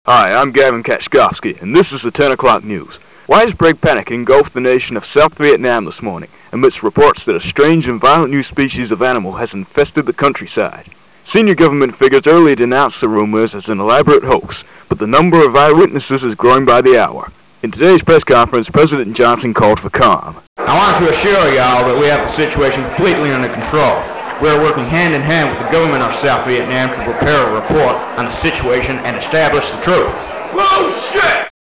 Hi, I'm Gavin Kaczkowski, and this is the 10 o'clock news. Widespread panic engulfed the nation of South Vietnam this morning, amidst reports that a strange and violent new species of animal has infested the countryside. Senior government figures earlier denounced the rumors as an elaborate hoax, but the number of eyewitnesses is growing by the hour. In today's press conference, President Johnson called for calm. I want to assure y'all that we have the situation completely under control. We are working hand in hand with the government of South Vietnam to prepare a report on the situation and establish the truth. Bullshit!